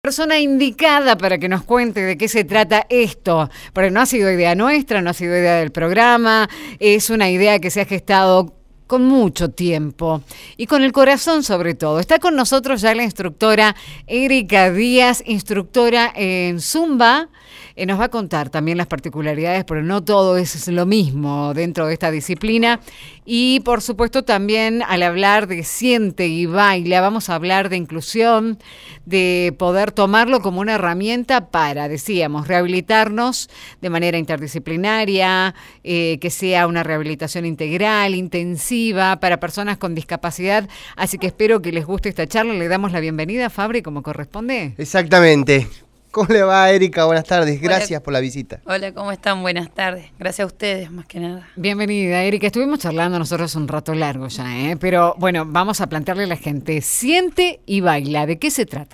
Persona indicada para que nos cuente de qué se trata esto, porque no ha sido idea nuestra, no ha sido idea del programa, es una idea que se ha gestado con mucho tiempo y con el corazón sobre todo. Está con nosotros ya la instructora Erika Díaz, instructora en Zumba. Nos va a contar también las particularidades, pero no todo es lo mismo dentro de esta disciplina. Y por supuesto también al hablar de Siente y Baila, vamos a hablar de inclusión, de poder tomarlo como una herramienta para, decíamos, rehabilitarnos de manera interdisciplinaria, que sea una rehabilitación integral, intensiva, para personas con discapacidad. Así que espero que les guste esta charla. Le damos la bienvenida a Fabri como corresponde. Exactamente. ¿Cómo le va, Erika? Buenas tardes. Gracias por la visita. Hola, ¿cómo están? Buenas tardes. Gracias a ustedes, más que nada. Bienvenida, Erika. Estuvimos charlando nosotros un rato largo ya, pero bueno, vamos a plantearle a la gente. Siente y Baila, ¿de qué se trata?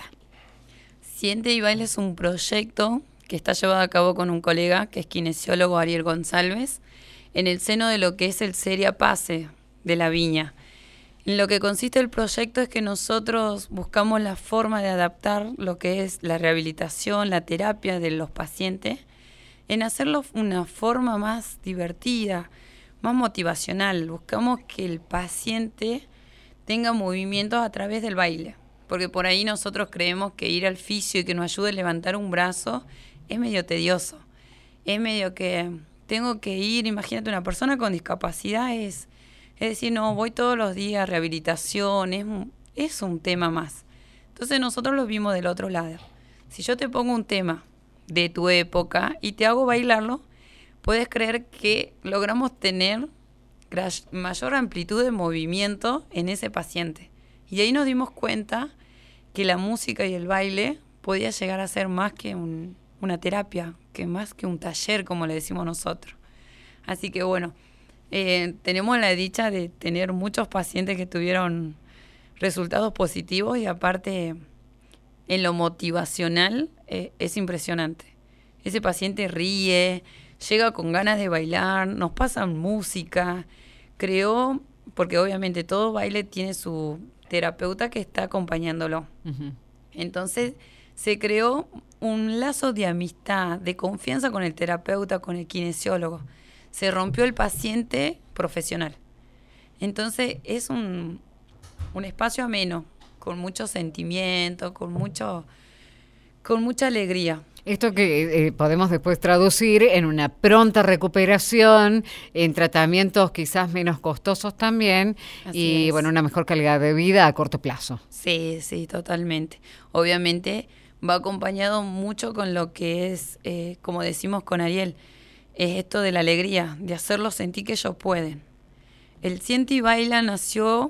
Siente y Baila es un proyecto que está llevado a cabo con un colega que es kinesiólogo, Ariel González, en el seno de lo que es el Seria Pase de la Viña. En lo que consiste el proyecto es que nosotros buscamos la forma de adaptar lo que es la rehabilitación, la terapia de los pacientes, en hacerlo una forma más divertida, más motivacional. Buscamos que el paciente tenga movimientos a través del baile, porque por ahí nosotros creemos que ir al fisio y que nos ayude a levantar un brazo es medio tedioso. Es medio que tengo que ir, imagínate una persona con discapacidad es decir, no, voy todos los días, rehabilitación, es un tema más. Entonces nosotros lo vimos del otro lado. Si yo te pongo un tema de tu época y te hago bailarlo, puedes creer que logramos tener mayor amplitud de movimiento en ese paciente. Y ahí nos dimos cuenta que la música y el baile podía llegar a ser más que una terapia, que más que un taller, como le decimos nosotros. Así que bueno, tenemos la dicha de tener muchos pacientes que tuvieron resultados positivos y aparte en lo motivacional es impresionante. Ese paciente ríe, llega con ganas de bailar, nos pasan música, creó, porque obviamente todo baile tiene su terapeuta que está acompañándolo. Uh-huh. Entonces se creó un lazo de amistad, de confianza con el terapeuta, con el kinesiólogo. Se rompió el paciente profesional. Entonces es un espacio ameno, con mucho sentimiento, con mucha alegría. Esto que podemos después traducir en una pronta recuperación, en tratamientos quizás menos costosos también. Así y es. Bueno, una mejor calidad de vida a corto plazo. Sí, totalmente. Obviamente va acompañado mucho con lo que es, como decimos con Ariel, es esto de la alegría, de hacerlos sentir que ellos pueden. El Siente y Baila nació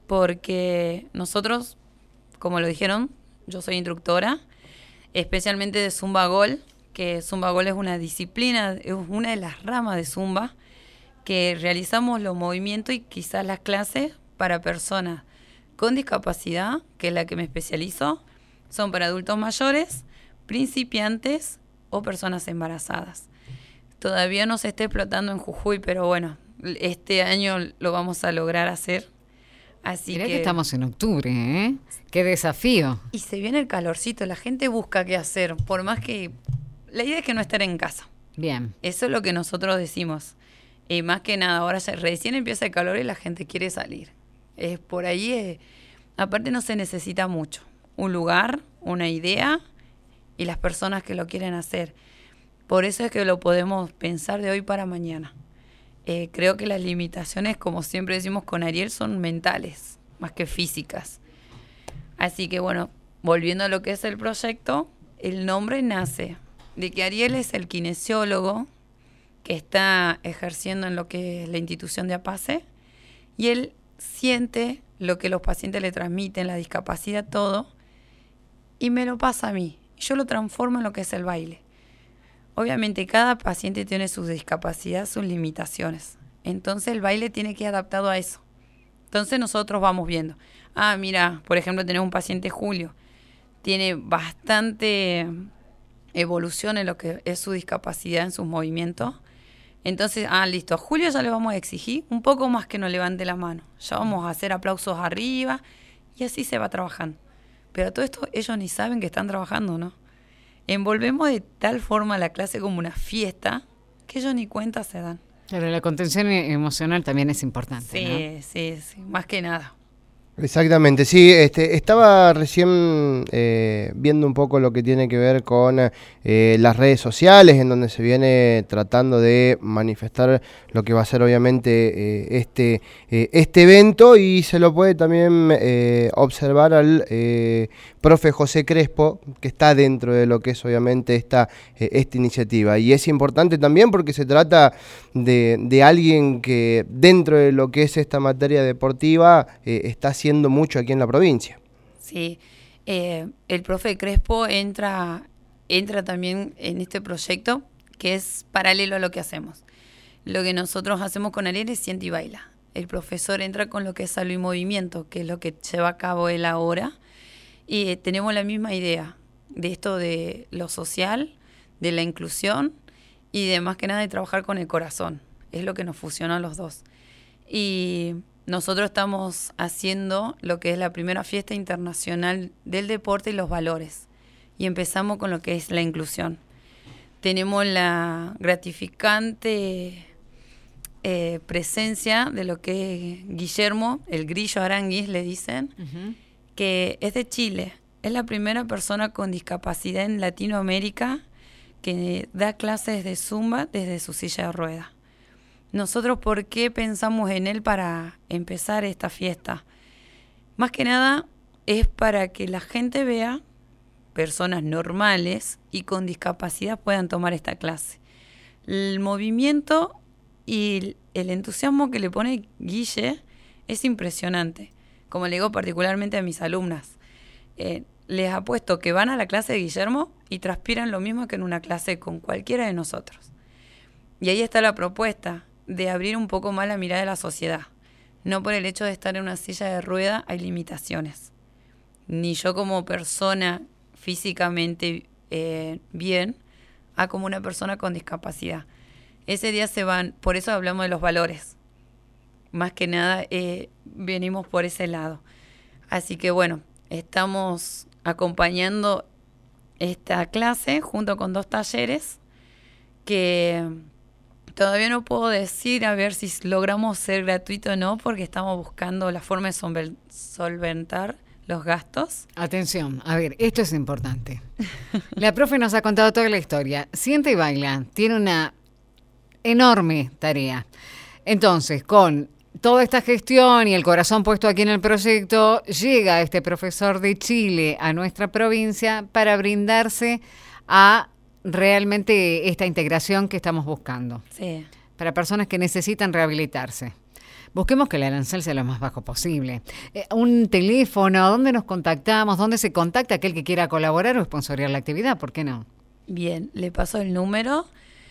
porque nosotros, como lo dijeron, yo soy instructora, especialmente de Zumba Gol, que Zumba Gol es una disciplina, es una de las ramas de Zumba, que realizamos los movimientos y quizás las clases para personas con discapacidad, que es la que me especializo, son para adultos mayores, principiantes o personas embarazadas. Todavía no se está explotando en Jujuy, pero bueno, este año lo vamos a lograr hacer. Así Mirá que estamos en octubre, ¿eh? ¡Qué desafío! Y se viene el calorcito, la gente busca qué hacer, por más que... La idea es que no estar en casa. Bien. Eso es lo que nosotros decimos. Y más que nada, ahora recién empieza el calor y la gente quiere salir. Por ahí, aparte no se necesita mucho. Un lugar, una idea y las personas que lo quieren hacer. Por eso es que lo podemos pensar de hoy para mañana. Creo que las limitaciones, como siempre decimos con Ariel, son mentales, más que físicas. Así que bueno, volviendo a lo que es el proyecto, el nombre nace de que Ariel es el kinesiólogo que está ejerciendo en lo que es la institución de APACE y él siente lo que los pacientes le transmiten, la discapacidad, todo, y me lo pasa a mí. Yo lo transformo en lo que es el baile. Obviamente cada paciente tiene sus discapacidades, sus limitaciones. Entonces el baile tiene que ir adaptado a eso. Entonces nosotros vamos viendo. Mira, por ejemplo, tenemos un paciente Julio. Tiene bastante evolución en lo que es su discapacidad, en sus movimientos. Entonces, listo, a Julio ya le vamos a exigir un poco más que nos levante la mano. Ya vamos a hacer aplausos arriba y así se va trabajando. Pero a todo esto ellos ni saben que están trabajando, ¿no? Envolvemos de tal forma la clase como una fiesta que ellos ni cuenta se dan. Claro, la contención emocional también es importante, ¿no? Sí, más que nada. Exactamente, sí, estaba recién viendo un poco lo que tiene que ver con las redes sociales, en donde se viene tratando de manifestar lo que va a ser obviamente este evento, y se lo puede también observar al profe José Crespo, que está dentro de lo que es obviamente esta iniciativa. Y es importante también porque se trata de alguien que dentro de lo que es esta materia deportiva está haciendo mucho aquí en la provincia. Sí, el profe Crespo entra también en este proyecto que es paralelo a lo que hacemos. Lo que nosotros hacemos con Ariel es Siente y Baila. El profesor entra con lo que es Salud y Movimiento, que es lo que lleva a cabo él ahora. Y tenemos la misma idea de esto de lo social, de la inclusión y de más que nada de trabajar con el corazón. Es lo que nos fusiona a los dos. Y nosotros estamos haciendo lo que es la primera fiesta internacional del deporte y los valores. Y empezamos con lo que es la inclusión. Tenemos la gratificante presencia de lo que es Guillermo, el Grillo Aranguis le dicen, que es de Chile. Es la primera persona con discapacidad en Latinoamérica que da clases de Zumba desde su silla de ruedas. Nosotros, ¿por qué pensamos en él para empezar esta fiesta? Más que nada es para que la gente vea, personas normales y con discapacidad puedan tomar esta clase. El movimiento y el entusiasmo que le pone Guille es impresionante. Como le digo particularmente a mis alumnas, les apuesto que van a la clase de Guillermo y transpiran lo mismo que en una clase con cualquiera de nosotros. Y ahí está la propuesta de abrir un poco más la mirada de la sociedad. No por el hecho de estar en una silla de rueda hay limitaciones. Ni yo como persona físicamente bien, a como una persona con discapacidad. Ese día se van, por eso hablamos de los valores. Más que nada venimos por ese lado. Así que bueno, estamos acompañando esta clase junto con 2 talleres que todavía no puedo decir a ver si logramos ser gratuito o no, porque estamos buscando la forma de solventar los gastos. Atención, a ver, esto es importante. La profe nos ha contado toda la historia. Siente y Baila tiene una enorme tarea. Entonces, con toda esta gestión y el corazón puesto aquí en el proyecto, llega este profesor de Chile a nuestra provincia para brindarse a realmente esta integración que estamos buscando. Sí. Para personas que necesitan rehabilitarse. Busquemos que el arancel sea lo más bajo posible. Un teléfono, ¿dónde nos contactamos? ¿Dónde se contacta aquel que quiera colaborar o sponsorear la actividad? ¿Por qué no? Bien, le paso el número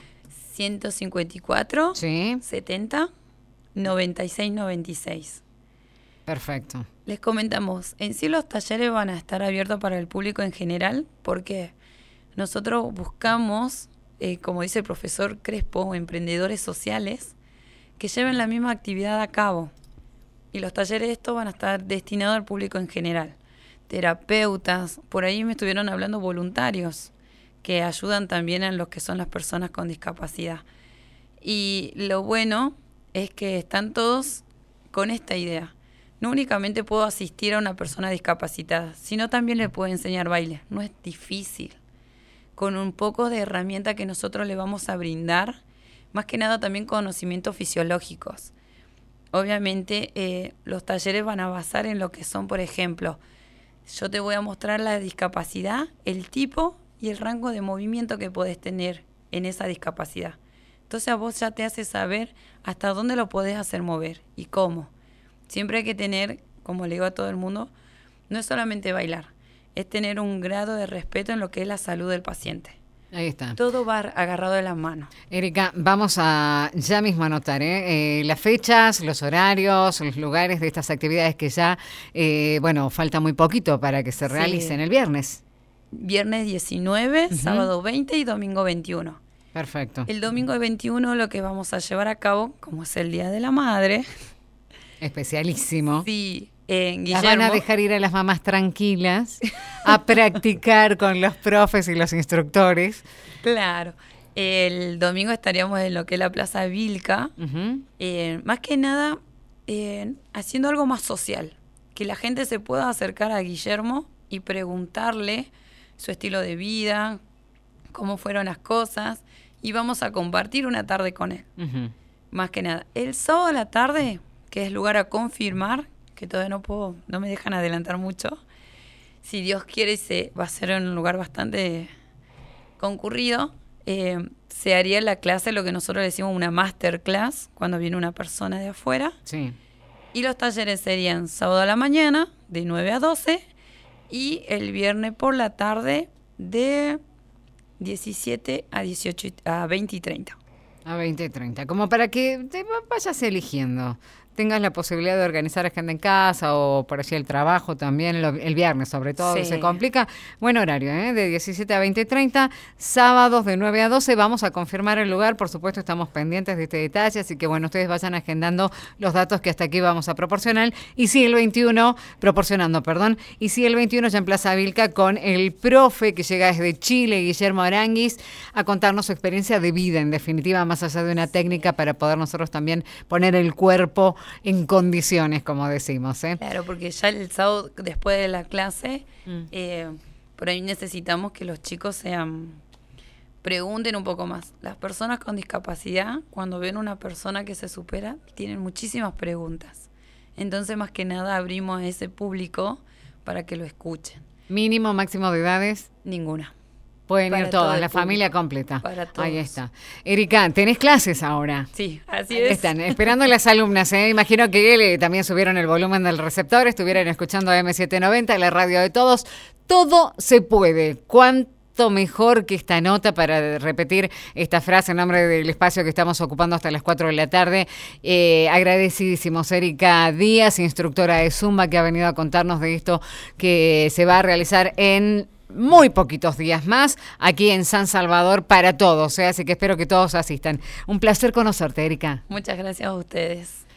154 Sí. 70 96 96. Perfecto. Les comentamos, en sí los talleres van a estar abiertos para el público en general, porque nosotros buscamos, como dice el profesor Crespo, emprendedores sociales que lleven la misma actividad a cabo. Y los talleres estos van a estar destinados al público en general. Terapeutas, por ahí me estuvieron hablando voluntarios, que ayudan también a los que son las personas con discapacidad. Y lo bueno es que están todos con esta idea. No únicamente puedo asistir a una persona discapacitada, sino también le puedo enseñar baile. No es difícil. Con un poco de herramienta que nosotros le vamos a brindar, más que nada también conocimientos fisiológicos. Obviamente los talleres van a basar en lo que son, por ejemplo, yo te voy a mostrar la discapacidad, el tipo y el rango de movimiento que podés tener en esa discapacidad. Entonces a vos ya te hace saber hasta dónde lo podés hacer mover y cómo. Siempre hay que tener, como le digo a todo el mundo, no es solamente bailar, es tener un grado de respeto en lo que es la salud del paciente. Ahí está. Todo va agarrado de las manos. Erika, vamos a ya mismo anotar las fechas, los horarios, los lugares de estas actividades que ya, falta muy poquito para que se realicen el viernes. Viernes 19, sábado 20 y domingo 21. Perfecto. El domingo 21 lo que vamos a llevar a cabo, como es el Día de la Madre. Especialísimo. Sí, Las van a dejar ir a las mamás tranquilas a practicar con los profes y los instructores. Claro. El domingo estaríamos en lo que es la Plaza Vilca. Más que nada, haciendo algo más social. Que la gente se pueda acercar a Guillermo y preguntarle su estilo de vida, cómo fueron las cosas, y vamos a compartir una tarde con él. Más que nada. El sábado a la tarde, que es lugar a confirmar, que todavía no me dejan adelantar mucho. Si Dios quiere, va a ser en un lugar bastante concurrido. Se haría la clase, lo que nosotros decimos una masterclass, cuando viene una persona de afuera. Sí. Y los talleres serían sábado a la mañana, de 9 a 12, y el viernes por la tarde, de 17 a 18, a 20 y 30. A 20 y 30, como para que te vayas eligiendo. Tengas la posibilidad de organizar agenda en casa o por allí el trabajo también, el viernes sobre todo, Sí. se complica. Buen horario, de 17 a 20:30, sábados de 9 a 12, vamos a confirmar el lugar, por supuesto estamos pendientes de este detalle, así que bueno, ustedes vayan agendando los datos que hasta aquí vamos a proporcionar, y si el 21 ya en Plaza Vilca con el profe que llega desde Chile, Guillermo Aranguis, a contarnos su experiencia de vida, en definitiva, más allá de una técnica para poder nosotros también poner el cuerpo en condiciones, como decimos. Claro, porque ya el sábado, después de la clase, por ahí necesitamos que los chicos pregunten un poco más. Las personas con discapacidad, cuando ven una persona que se supera, tienen muchísimas preguntas. Entonces, más que nada, abrimos a ese público para que lo escuchen. ¿Mínimo, máximo de edades? Ninguna. Pueden Para ir todo todas, el la público. familia completa. Para todos. Ahí está. Erika, tenés clases ahora. Sí, así Ahí es. están, esperando las alumnas. Imagino que también subieron el volumen del receptor, estuvieron escuchando M790, la radio de todos. Todo se puede. ¿Cuánto mejor que esta nota para repetir esta frase en nombre del espacio que estamos ocupando hasta las 4 de la tarde? Agradecidísimos, Erika Díaz, instructora de Zumba, que ha venido a contarnos de esto que se va a realizar en muy poquitos días más aquí en San Salvador para todos, así que espero que todos asistan. Un placer conocerte, Erika. Muchas gracias a ustedes.